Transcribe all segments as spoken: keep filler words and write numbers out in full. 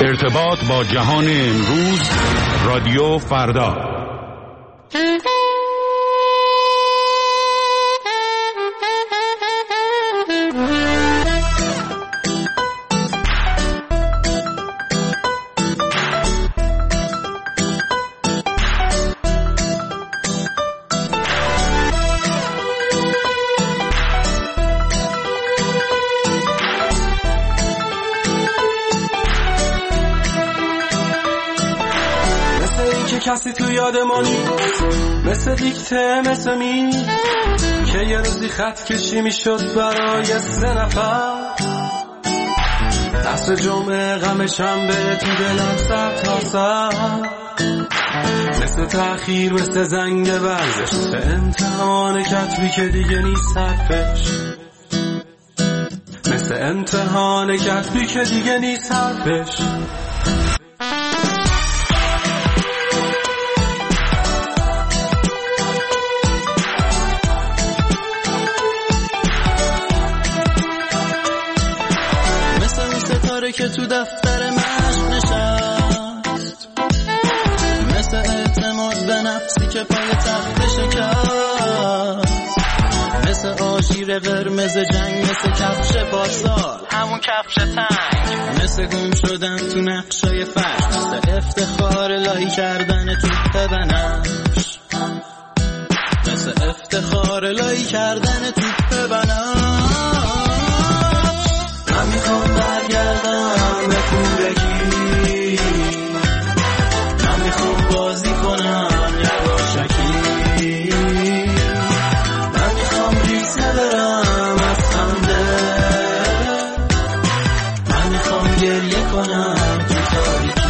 ارتباط با جهان امروز، رادیو فردا. کسی تو یاد ما نیست، مثل دیکته مثل می که یه روزی خط کشی می شد برای سه نفر. دست جمعه غم شنبه تو دلم سر تا سر، مثل تأخیر مثل زنگ ورزش، مثل امتحان کتبی که دیگه نیست حرفش، مثل امتحان کتبی که دیگه نیست حرفش. که تو دفتر مشق نشست، مثل اعتماد به نفسی که پای تخت شکست، مثل آژیر قرمز جنگ، مثل کفش پارسال همون کفش تنگ، مثل گم شدن تو نقشای فرش، مثل افتخار لای کردن توپ بنفش، مثل افتخار لای کردن توپ بنفش. من میخوام برگردم به کودکی، من میخوام بازی کنم یواشکی، من میخوام ریزه برم از خنده، من میخوام گریه کنم تو تاریکی.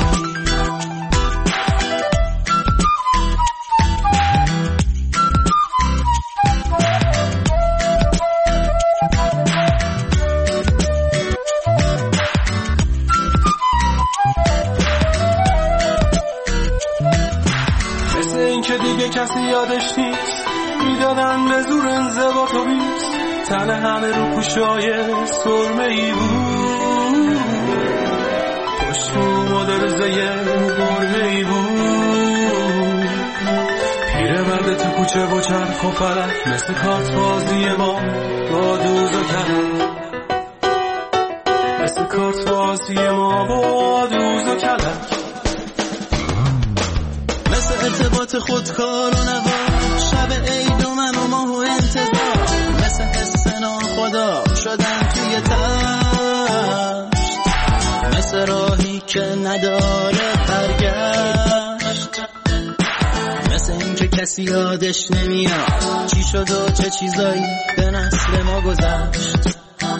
کسی یادش نیست، میدادن به زور انضباط و بیست، تن همه رو پوشای سرمه‌ای بود، پشت و مدرزه برهه‌ای بود، پیرمرد تو کوچه و چرخ و فلک، مثل کارت بازی ما با دوز و کلک، مثل کارت بازی ما با دوز و کلک، ارتباط خودکار و نوا، شب عید و من و ماه و انتظار، مثل حس ناخدا شدن توی تشت، مثل راهی که نداره برگشت، مثل این که کسی یادش نمیاد چی شد و چه چیزایی به نسل ما گذشت،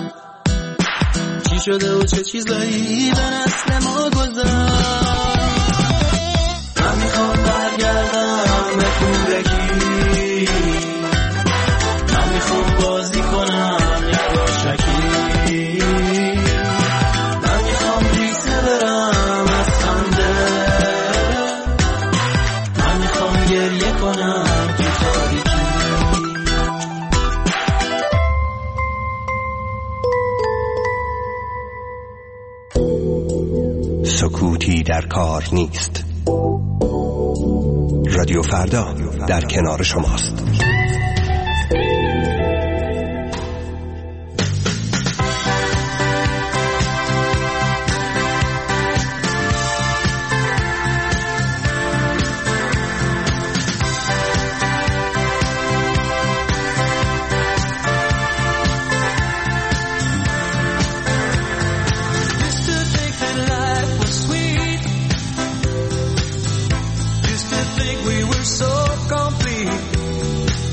چی شده و چه چیزایی به نسل ما گذشت. من میخوام برگردم به کودکی، من میخوام بازی کنم یواشکی، من میخوام ریزه برم از خنده، من میخوام گریه کنم تو تاریکی. سکوتی در کار نیست. رادیو فردا در کنار شماست. We were so complete.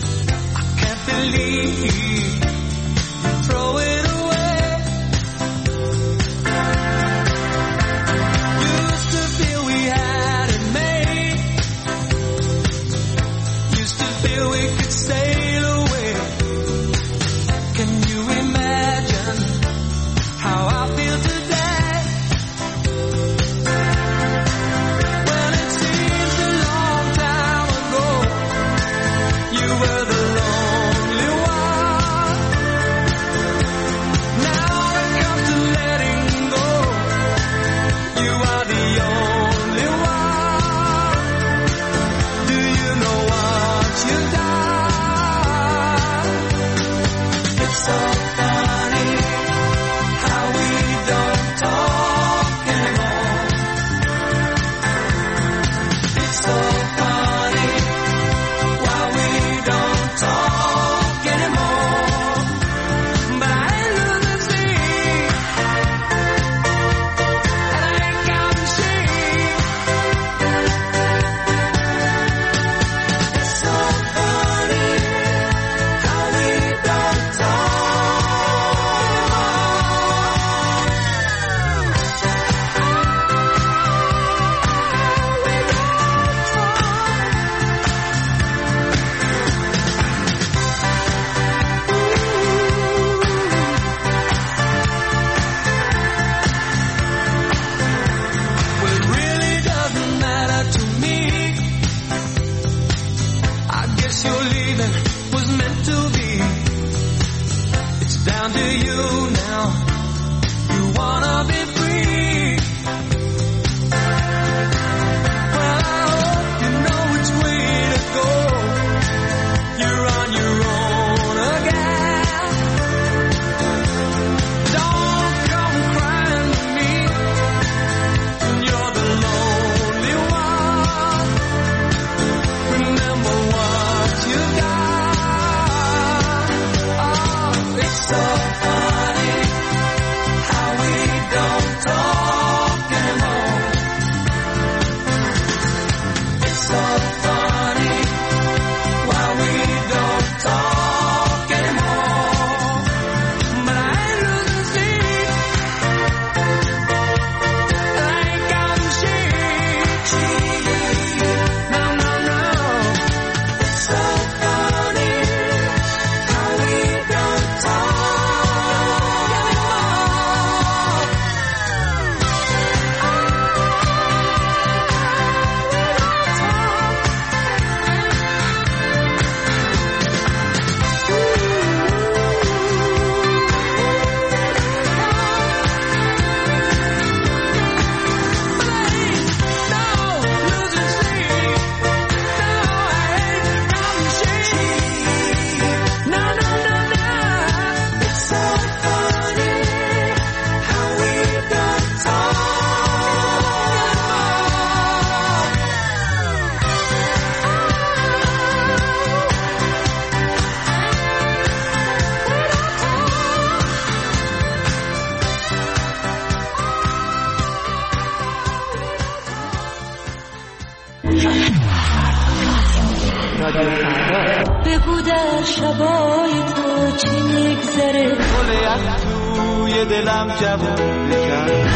رادیو فردا. بگو در شبای تو چی میگذره، گل یخ توی دلم جوون بکن.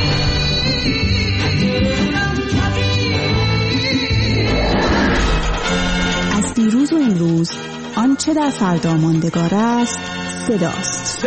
از دیروز و امروز آنچه در فردا ماندگار است صداست.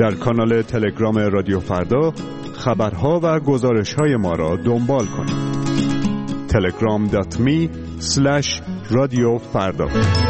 در کانال تلگرام رادیو فردا خبرها و گزارش‌های ما را دنبال کنید. تلگرام دات می اسلش رادیو فردا.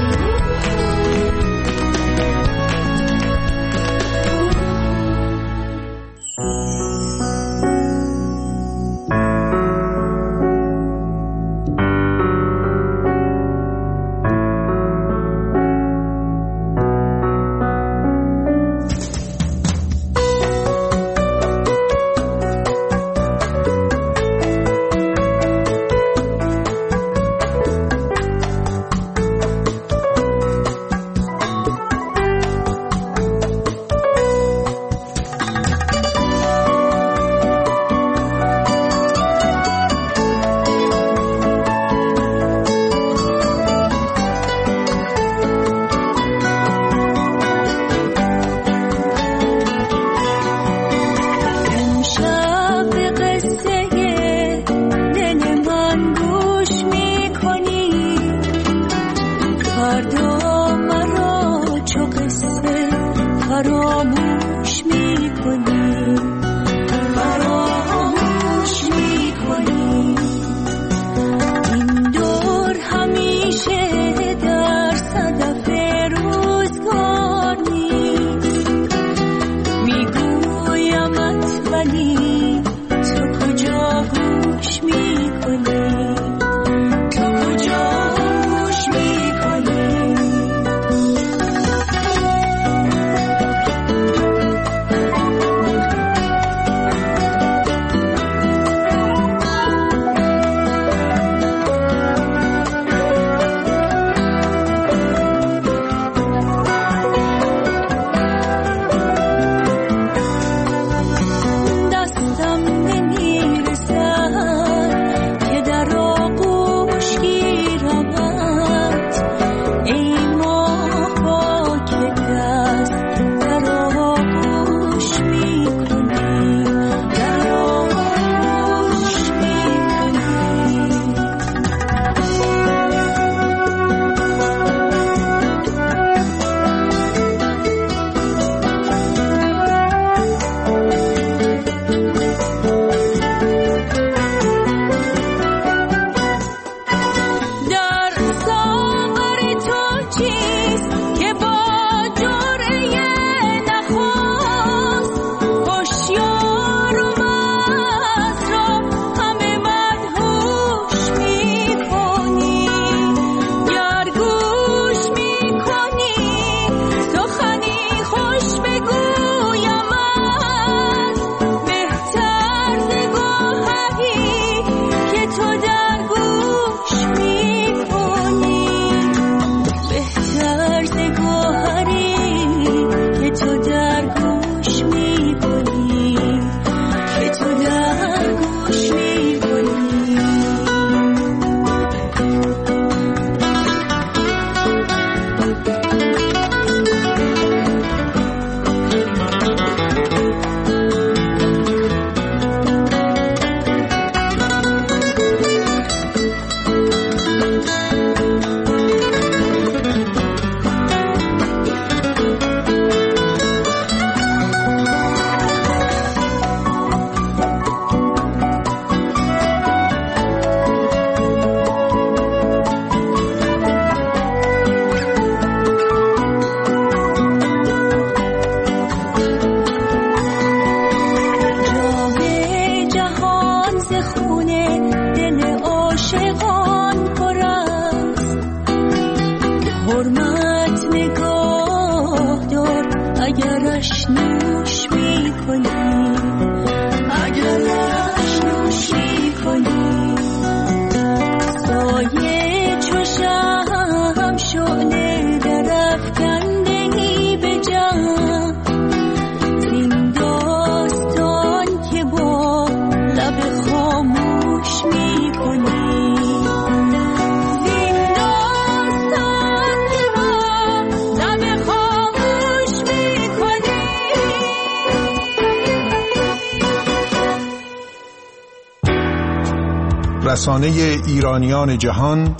رسانه ایرانیان جهان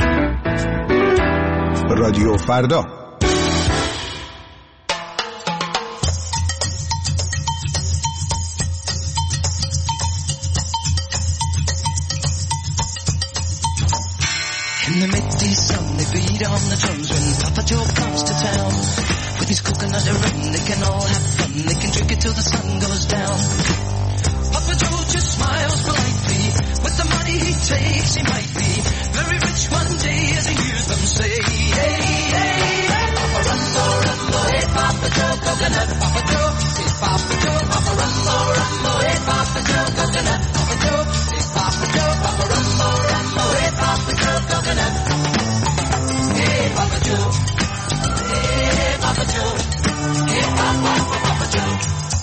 رادیو فردا. on the drums when Papa Joe comes to town. With his coconut rum, they can all have fun. They can drink it till the sun goes down. Papa Joe just smiles politely. With the money he takes, he might be very rich one day as he hears them say, hey, hey, hey, Papa Rumbo, Rumbo, hey, Papa Joe, coconut, Papa Joe, hey, Papa Joe, Papa Rumbo, Rumbo, hey, Papa Joe, coconut, Papa Joe, hey, Papa Joe, Papa Rumbo, Rumbo, hey, Papa Joe, coconut, hey, Papa Joe, hey, Papa Joe, hey, Papa, Papa Joe.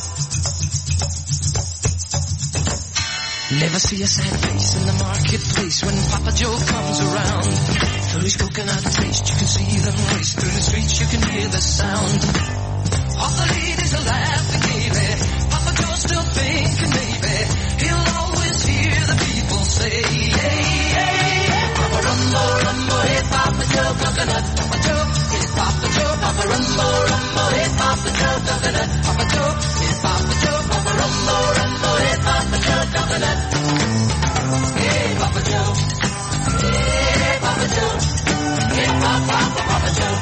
Never see a sad face in the marketplace when Papa Joe comes around. Through his coconut taste, you can see them race. Through the streets, you can hear the sound. All the ladies are laughing gaily. Papa Joe's still thinking maybe he'll always hear the people say, hey, hey, hey, Papa Rumbo, Rumbo, hey, Papa Joe, coconut, Papa Joe, hey, Papa Joe, Papa Rumbo, Rumbo, hey, Papa Joe, coconut, Papa Joe, hey, Papa Joe, Papa Rumbo, Rumbo, hey, Papa Joe, coconut. Hey, Papa Joe. Hey, Papa Joe. Hey, Papa, Papa Joe.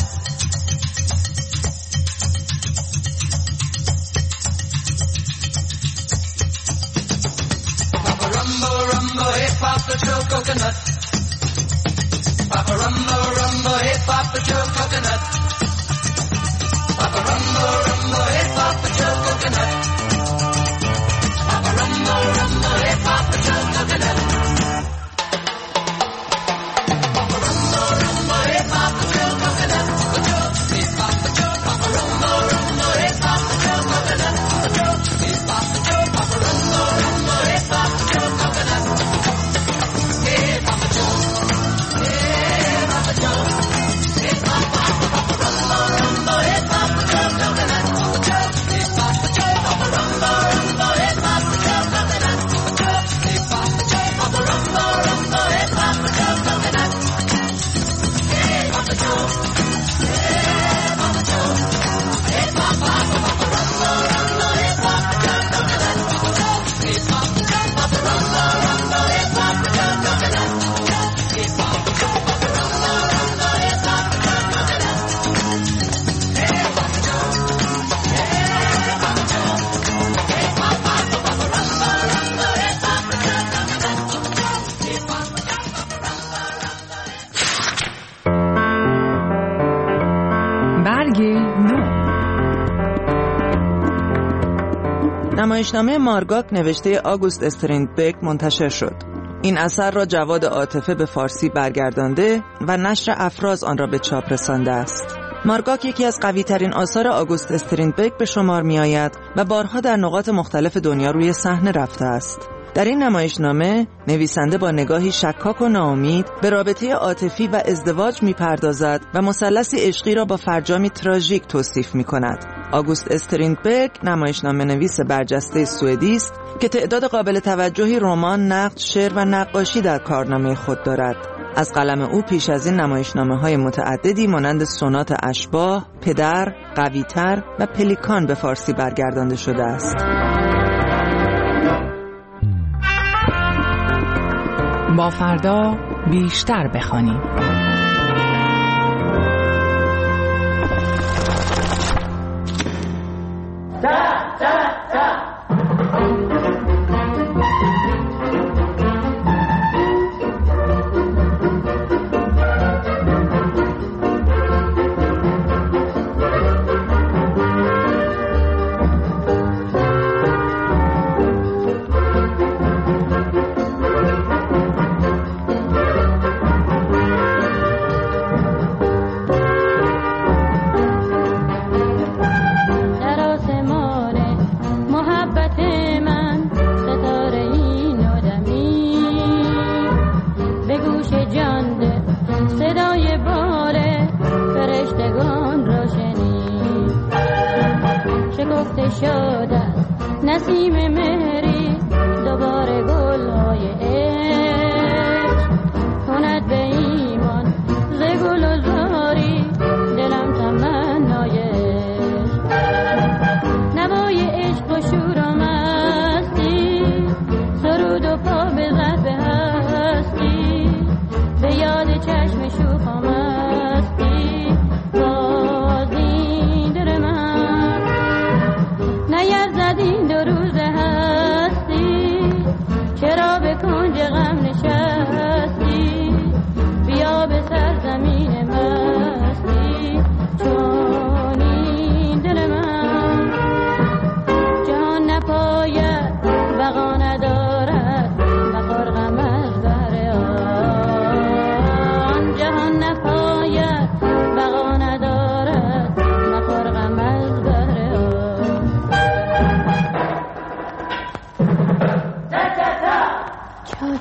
Papa Rumbo, Rumbo, hey, Papa Joe, coconut. Papa Rumbo, Rumbo, hey, Papa Joe, coconut. Papa Rumbo, Rumbo, hey, Papa Joe, coconut. Papa Rumbo, Rumbo, hey, Papa Joe, coconut. Papa Rumbo, Rumbo, hey, Papa Joe, coconut. Papa Joe, hey, Papa Joe, Papa Rumbo, Rumbo, hey, Papa Joe, coconut. Papa Joe, hey, Papa Joe, Papa Rumbo, Rumbo, hey, Papa Joe, coconut. Hey, Papa Joe, hey, Papa Joe, hey, Papa, Papa Rumbo, Rumbo, hey, Papa Joe, coconut. Papa Joe, hey, Papa Joe, Papa Rumbo, Rumbo, hey, Papa Joe, coconut. Papa Joe, hey, Papa Joe, Papa Rumbo, Rumbo, hey, Papa Joe, coconut. Hey, Papa Joe, hey, Papa Joe, hey, Papa, Papa Rumbo, Rumbo, hey, Papa Joe, coconut. Papa Joe, hey, Papa Joe, Papa Rumbo, Rumbo, hey, Papa Joe, coconut. Hey, Papa Joe, Papa Rumbo, Rumbo, hey, Papa Joe, coconut. Hey, Papa Joe, hey, Papa Joe, hey, Papa, Papa Rumbo, Rumbo, hey, Papa Joe, coconut. Hey, Papa Joe, Papa Rumbo, Rumbo, hey. برگ نو. نمایشنامه مارگاک نوشته آگوست استریندبک منتشر شد. این اثر را جواد عاطفه به فارسی برگردانده و نشر افراز آن را به چاپ رسانده است. مارگاک یکی از قوی‌ترین آثار آگوست استریندبک به شمار می‌آید و بارها در نقاط مختلف دنیا روی صحنه رفته است. در این نمایشنامه نویسنده با نگاهی شکاک و ناامید به رابطه عاطفی و ازدواج می‌پردازد و مثلثی عشقی را با فرجامی تراژیک توصیف می‌کند. آگوست استریندبک نمایشنامه نویس برجسته سوئدی است که تعداد قابل توجهی رمان، نقد، شعر و نقاشی در کارنامه خود دارد. از قلم او پیش از این نمایشنامه‌های متعددی مانند سونات اشباح، پدر، قوی‌تر و پلیکان به فارسی برگردانده شده است. با فردا بیشتر بخوانیم. نسیم مهری دوباره گل‌های عشق کند به ایمان ز گل و زاری دلم تمنای عشق نوای عشق و شور و مستی سرود و پا بزد به هستی به یاد چشم شوخ آمد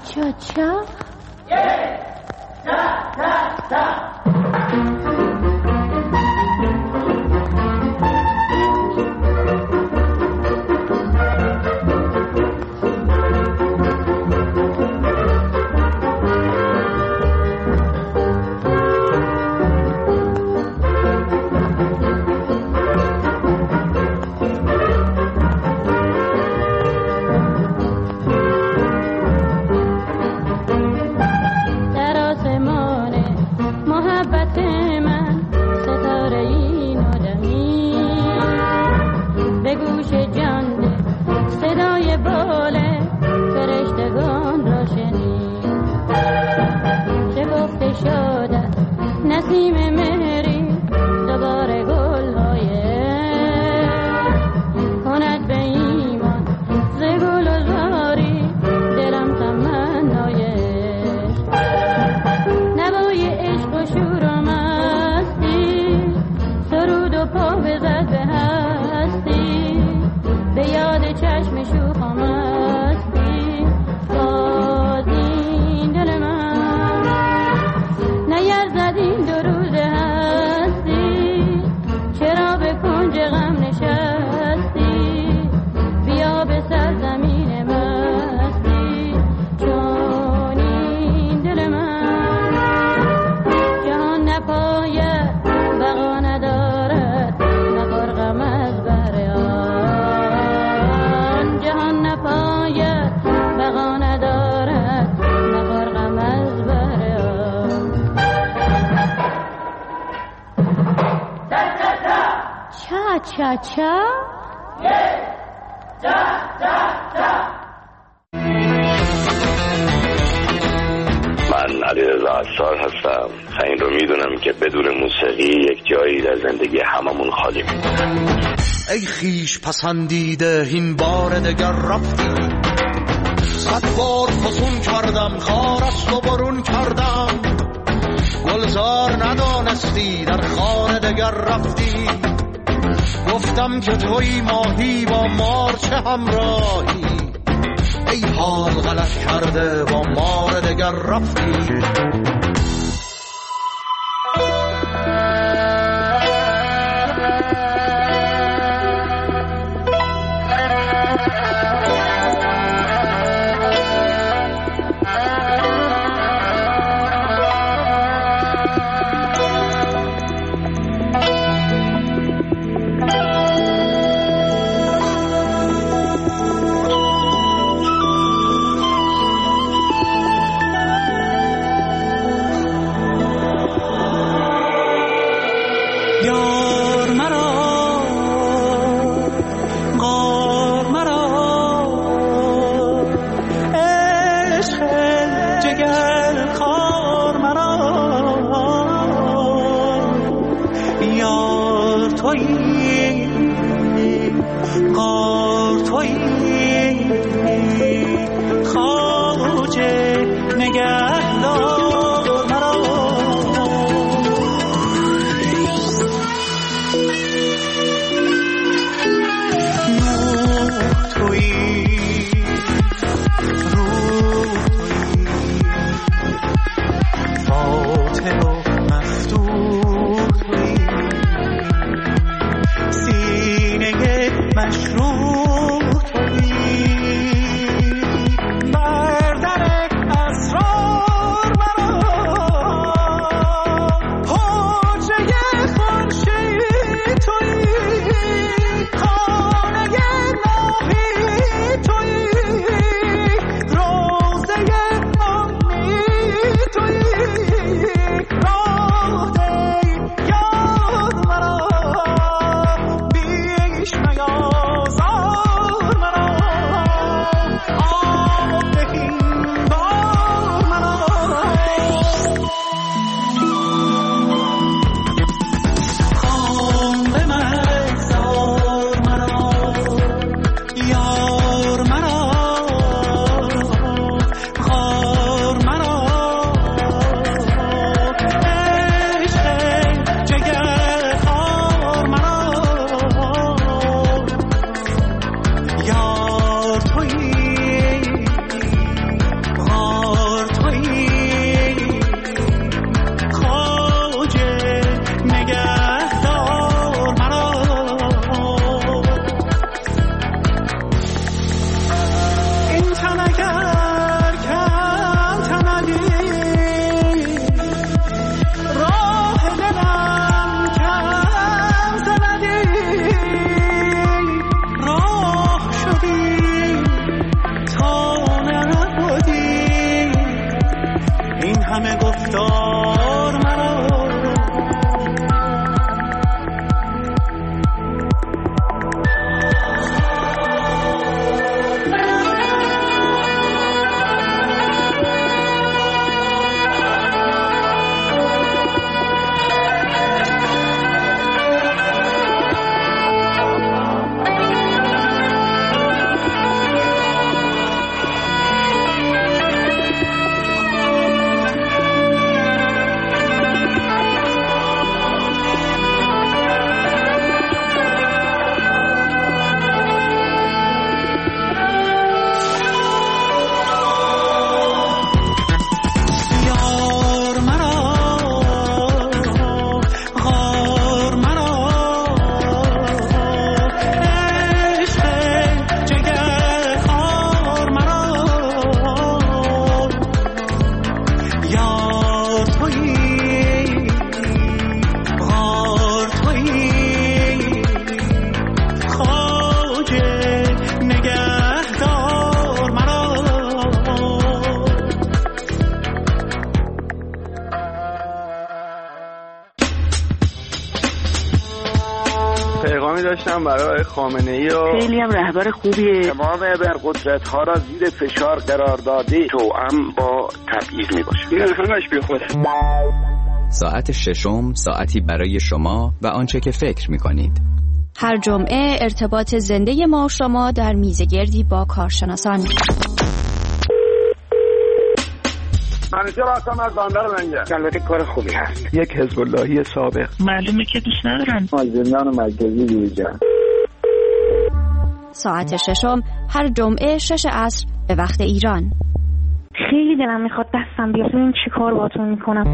چا چا چا چا من علیرضا عطار هستم. این رو میدونم که بدون موسیقی یک جایی در زندگی هممون خالی میمونه. ای خیش پسندیده این بار دگر رفتی، صد بار فسون کردم خارست و برون کردم، گلزار ندانستی در خانه دگر رفتی، گفتم که توی ماهی با مار چه همراهی، ای حال غلط کرده با مار دگر رفتی. مشروع تویی بردر اسرار داشتم برای خامنه‌ای و خیلی هم رهبر خوبیه. تمام ابرقدرت‌ها را زیر فشار قرار داده توأم با تبعیض میباشه. این همش بیخوده. ساعت ششم ساعتی برای شما و آنچه که فکر می‌کنید. هر جمعه ارتباط زنده ما و شما در میزگردی با کارشناسان. منیجر هستم از بندر لنگر. البته کار خوبی هست. یک حزب اللهی سابق. معلومه که دوست ندارن. مازندران و مرکزی دیجا. ساعت ششم هر جمعه شش عصر به وقت ایران. خیلی دلم میخواد دستم بیاد ببین چی کار باهاتون میکنم.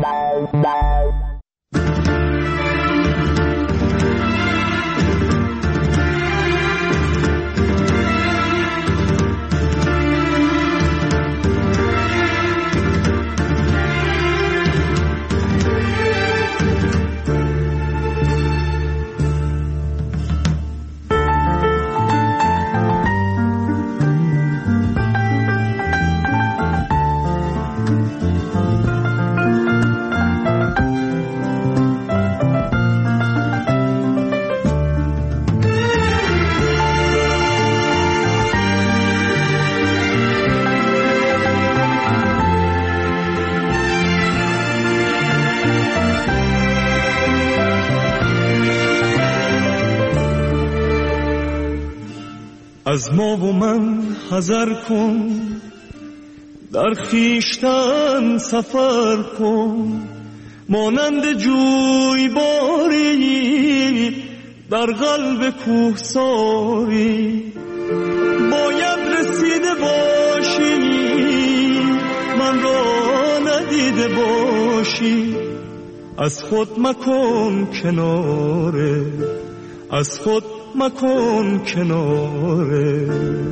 از ما و من حذر کن، در خیشتن سفر کن، مانند جوی باری در قلب کوهساری. باید رسیده باشی من را ندیده باشی، از خود مکن کناره، از خود مکن کناره.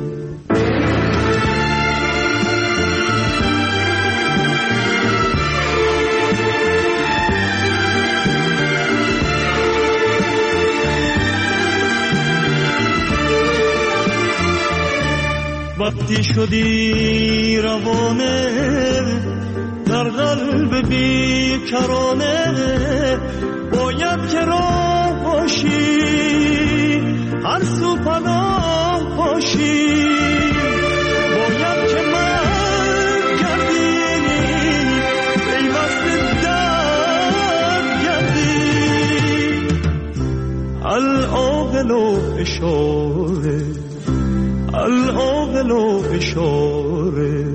وقتی شدی روانه در قلب بیکرانه، باید که راه باشی هر سو پناه باشی. باید که من گردی پیوست درد گردی. العاقل و اشاره، العاقل و اشاره.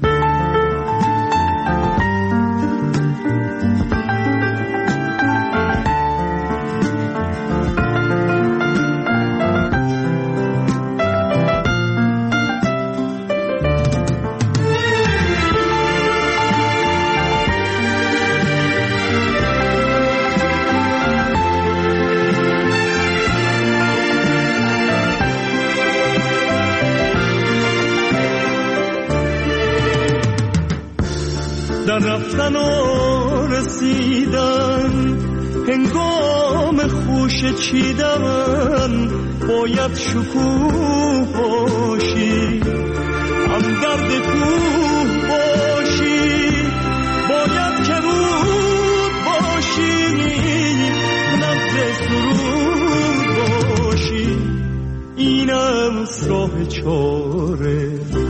در رفتن و رسیدن هنگام خوش چیدن، باید شکوه باشی هم درد کوه باشی. باید که رود باشی نبض سرود باشی. اینم راه چاره،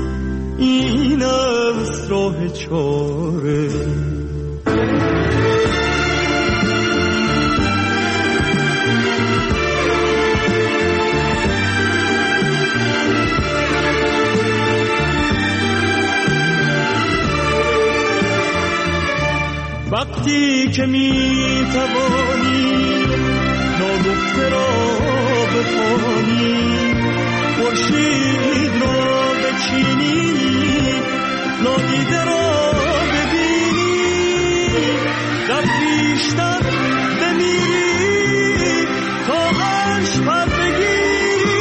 اینم راه چاره. وقتی که می توانی ناگفته را بخوانی، خورشید را بچینی نادیده را ببینی، در پیشتر بمیری تا عرش پر بگیری.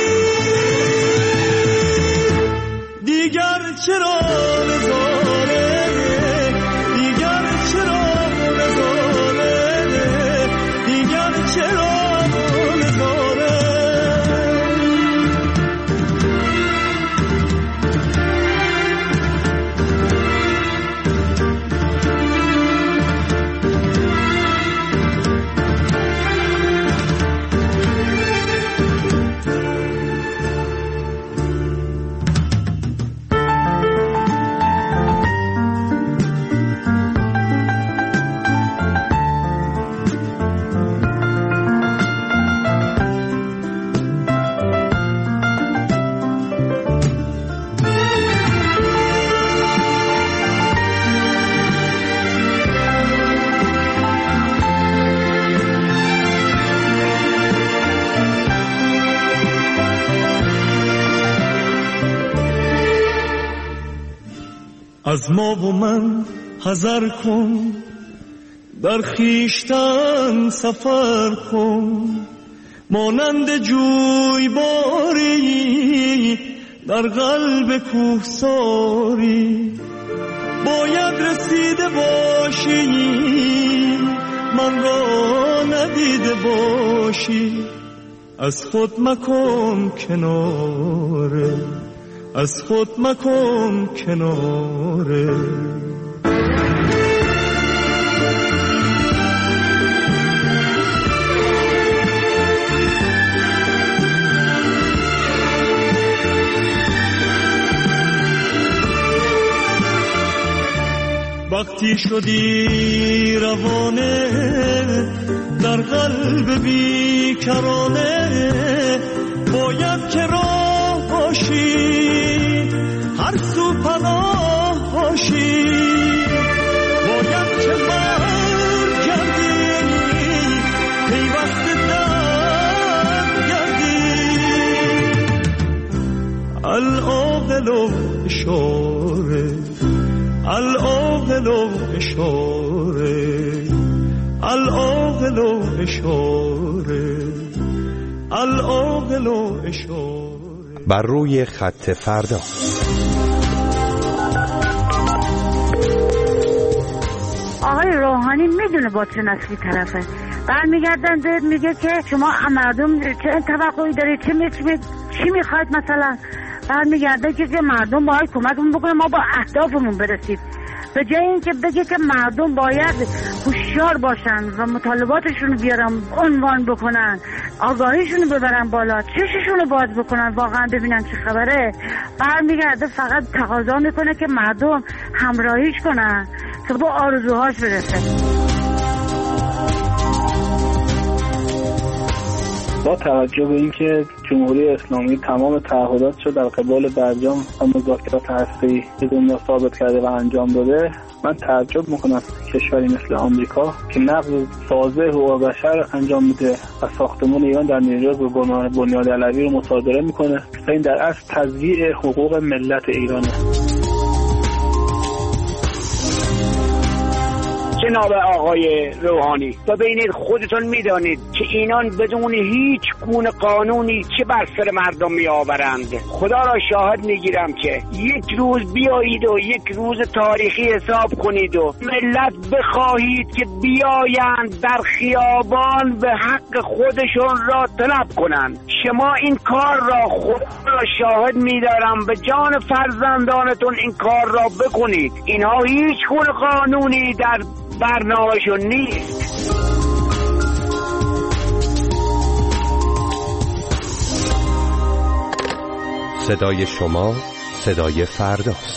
دیگر چرا نزاره، دیگر چرا نزاره، دیگر چرا نزاره. از ما و من حذر کن، در خیشتن سفر کن، مانند جوی باری در قلب کوهساری. باید رسیده باشی من را ندیده باشی، از خود مکن کناره، از خود مکن کناره. وقتی شدی روانه در قلب بیکرانه، باید که راه باشی هر سو پناه باشی. باید که برگردی پیوسته در گردی. العاقل و اشاره، العاقل و اشاره، العاقل و اشاره، العاقل و اشاره. بر روی خط فردا. آقای روحانی میدونه با چه نسلی طرفه، برمیگردن میگه که شما مردم چه توقعی دارید، چه می چی میخواید مثلا. برمیگرده که مردم باید کمکمون بکنه ما با اهدافمون برسیم، به جای اینکه بگه که مردم باید هوشیار باشن و مطالباتشون رو بیارن عنوان بکنن، آگاهیشون رو ببرن بالا، چششون رو باز بکنن واقعا ببینن چه خبره. برمیگرده فقط تقاضا میکنه که مردم همراهیش کنن تا با آرزوهاش برسه. با توجه به اینکه جمهوری اسلامی تمام تعهداتش رو در قبال برجام و مذاکرات هسته‌ای به دنیا ثابت کرده و انجام داده، من تعجب میکنم کشوری مثل آمریکا که نقض سازه حقوق بشر انجام میده و ساختمان ایران در نیویورک به بنیاد علوی رو مصادره میکنه و این در اصل تضییع حقوق ملت ایرانه. جناب آقای روحانی، و ببینید خودتون میدانید که اینان بدون هیچ گونه قانونی چه بر سر مردم می آورند. خدا را شاهد میگیرم که یک روز بیایید و یک روز تاریخی حساب کنید و ملت بخواهید که بیایند در خیابان به حق خودشون را طلب کنند. شما این کار را خدا را شاهد میدارم به جان فرزندانتون این کار را بکنید. اینها هیچ گونه قانونی در برنامه‌شون نیست. صدای شما صدای فرداست.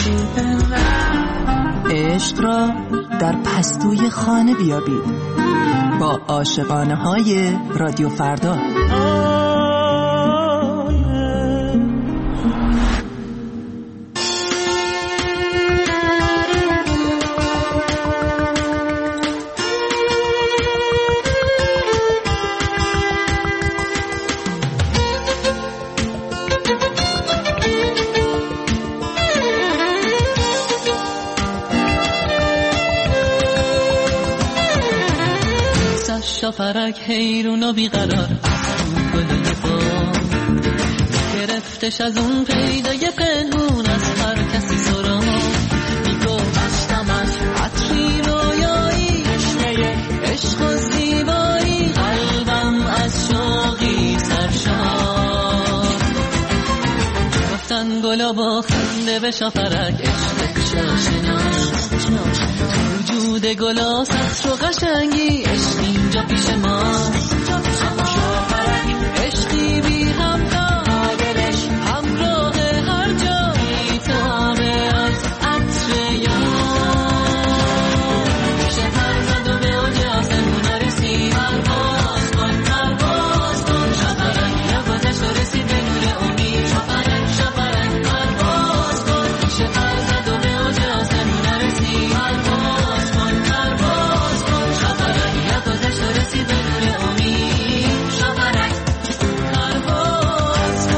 عشق را در پستوی خانه بیابید با عاشقانه های رادیو فردا. شافرک حیرون و بیقرار از اون گله با گرفتش از اون پیدای پنهون از هر کسی سرا میگو بستم از عطری رویایی تشنه عشق و زیبایی قلبم از شوقی سرشار گفتن گلا با خنده به شافرک عشق شاشناس وجود گلا سطر و قشنگی عشق اینجا پیش ماست شافرک عشقی بی همتا دلش همراه هر جا میتابه از عطر یار شفر زد و به اوج آسمون رسید پرواز کن پرواز کن شافرک یا گذشت و رسید به نور امید شافرک شافرک پرواز کن شفر زد و به اوج آسمون رسید پرواز کن پرواز کن شافرک یا گذشت و رسید به نور امید شافرک پرواز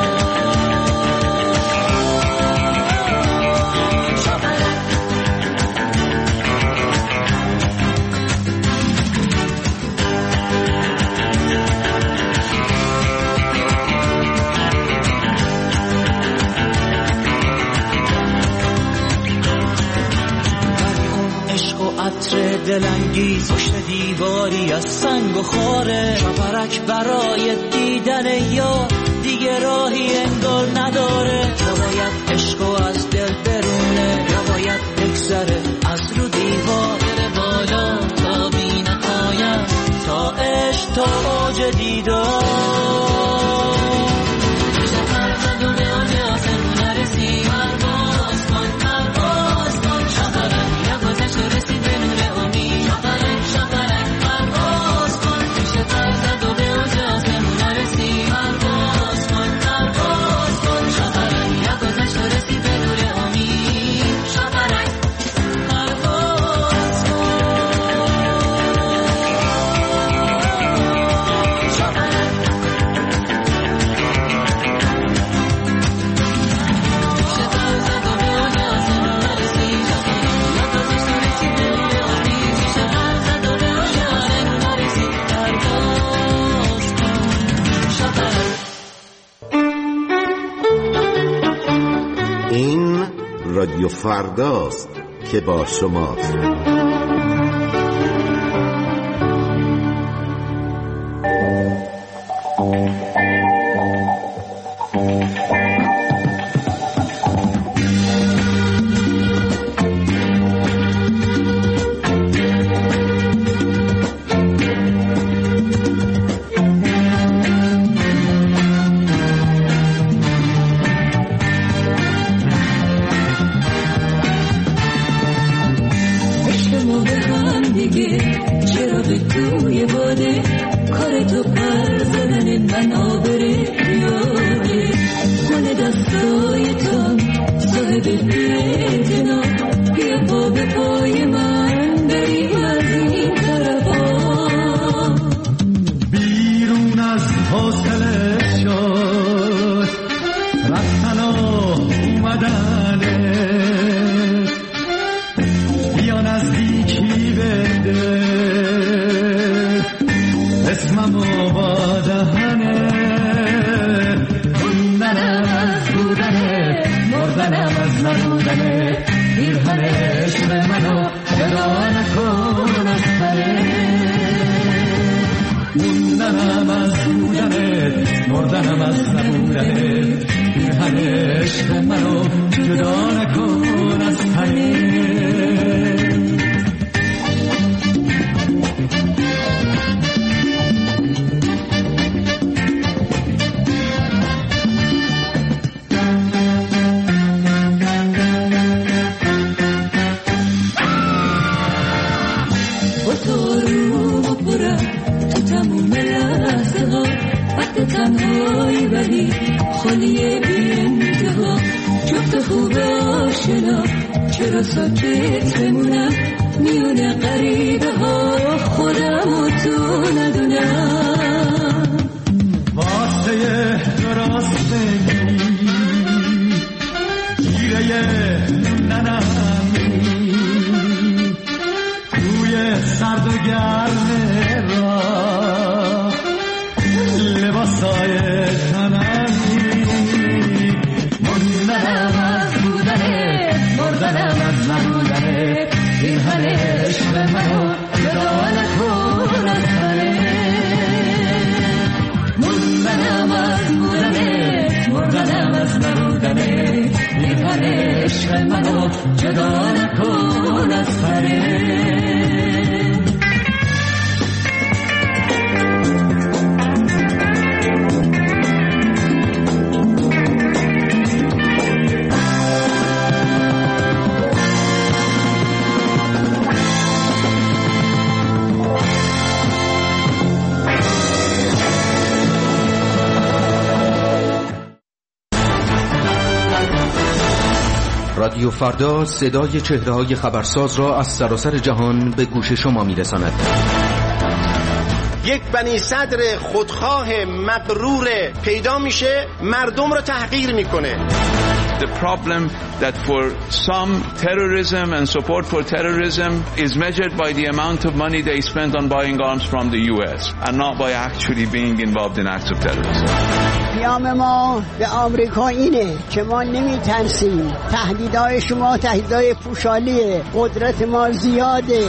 کن شافرک عشق و عطر دلانگیز پشت دیواری از سنگ و خاره شافرک برای دیدن یا دیگه راهی انگار نداره یا باید عشق از دل برونه یا باید بگذره از رو دیوار بره بالا تا بی نهایت تا عشق تا اوج دیدار شفر زد و به اوج آسمون رسید پرواز کن پرواز کن شافرک یا گذشت و رسید به نور امید شافرک شافرک پرواز کن شفر زد و به اوج آسمون رسید پرواز کن پرواز کن شافرک یا گذشت و رسید به نور امید شافرک پرواز کن شافرک شفر زد و به اوج آسمون رسید شافرک یا گذشت و رسید به نور امید شفر زد و به اوج آسمون رسید پرواز کن شافرک. این رادیو فرداست که با شماست. خالیه بی انتها جفت خوب آشنا چرا ساکت بمونم میونه غریبه ها خودم و تو ندونم واسه درست بگی گیره ننمی توی سرد و گرم راه لباسای تنمی موندنم از بودنه مردنم از نبودنه این همه عشق منو جدا نکن از منه موندنم از بودنه مردنم از نبودنه این همه عشق منو جدا نکن از منه رادیو فردا صدای چهره‌های خبرساز را از سراسر جهان به گوش شما می‌رساند. یک بنی صدر خودخواه مغرور پیدا میشه مردم رو تحقیر میکنه. The problem that for some terrorism and support for terrorism is measured by the amount of money they spend on buying arms from the U S and not by actually being involved in acts of terrorism. پیام ما به آمریکا اینه که ما نمیترسیم. تهدیدهای شما تهدیدهای پوشالیه. قدرت ما زیاده.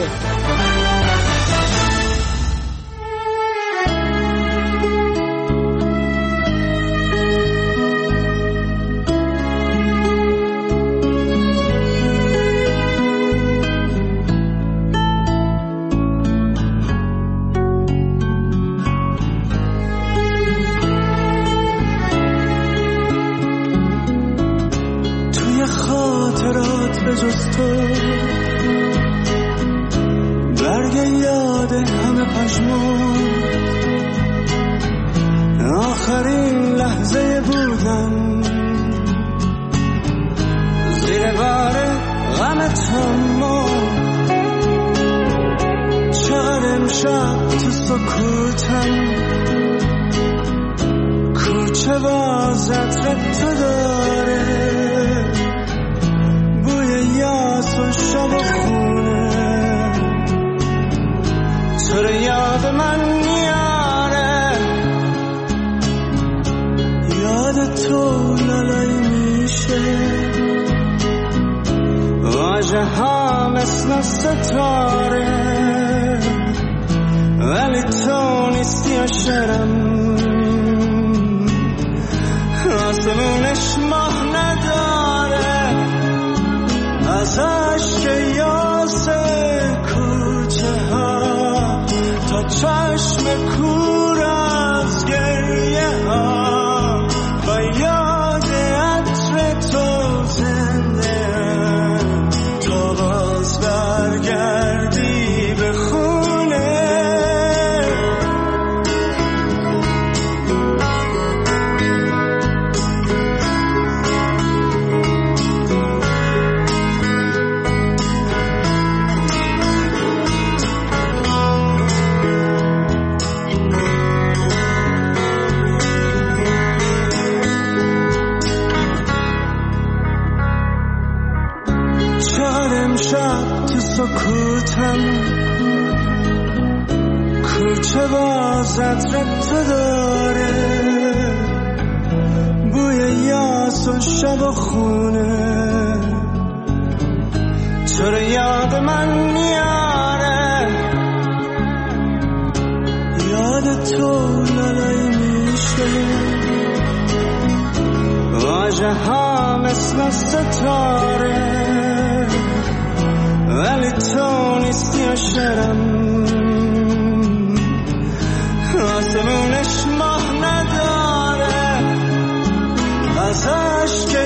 آسمونش ماه نداره ازش که